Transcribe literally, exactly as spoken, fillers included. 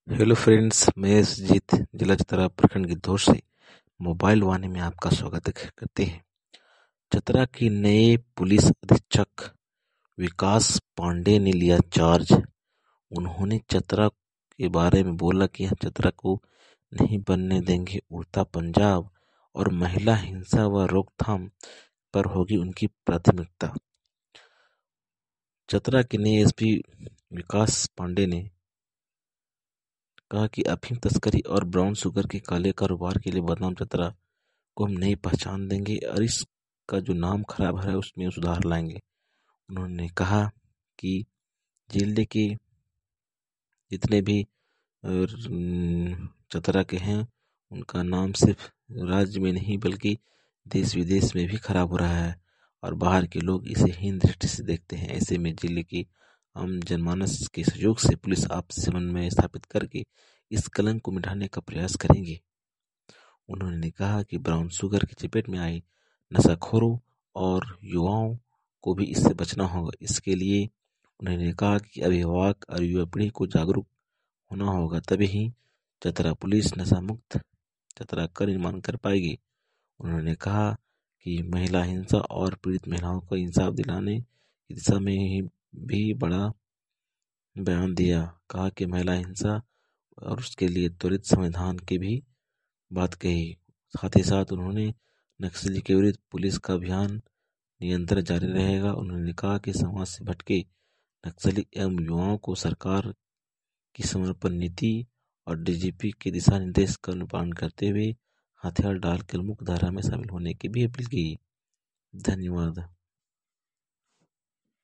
Hello friends, मैं सुजीत जिला चतरा प्रखंड गिद्धौर से मोबाइल वाणी में आपका स्वागत करते हैं। चतरा के नए पुलिस अधीक्षक विकास पांडे ने लिया चार्ज। उन्होंने चतरा के बारे में बोला कि हम चतरा को नहीं बनने देंगे उड़ता पंजाब और महिला हिंसा व रोकथाम पर होगी उनकी प्राथमिकता। चतरा के नए एसपी विकास पांडे ने कहा कि अफीम तस्करी और ब्राउन शुगर के काले कारोबार के लिए बदनाम चतरा को हम नई पहचान देंगे और इसका जो नाम खराब है उसमें सुधार लाएंगे। उन्होंने कहा कि जिले के जितने भी चतरा के हैं उनका नाम सिर्फ राज्य में नहीं बल्कि देश विदेश में भी खराब हो रहा है और बाहर के लोग इसे हीन दृष्टि से देखते हैं। ऐसे में जिले की आम जनमानस के सहयोग से पुलिस आपसी समन्वय स्थापित करके इस कलंक को मिटाने का प्रयास करेंगे। उन्होंने कहा कि ब्राउन शुगर की चपेट में आई नशाखोरों और युवाओं को भी इससे बचना होगा। इसके लिए उन्होंने कहा कि अभिभावक और युवा पीढ़ी को जागरूक होना होगा, तभी ही चतरा पुलिस नशा मुक्त चतरा का निर्माण कर पाएगी। उन्होंने कहा कि महिला हिंसा और पीड़ित महिलाओं को इंसाफ दिलाने की दिशा में ही भी बड़ा बयान दिया। कहा कि महिला हिंसा और उसके लिए त्वरित समाधान की भी बात कही। साथ ही साथ उन्होंने नक्सली के विरुद्ध पुलिस का अभियान निरंतर जारी रहेगा। उन्होंने कहा कि समाज से भटके नक्सली एवं युवाओं को सरकार की समर्पण नीति और डीजीपी के दिशा निर्देश का अनुपालन करते हुए हथियार डालकर मुख्य धारा में शामिल होने की भी अपील की। धन्यवाद।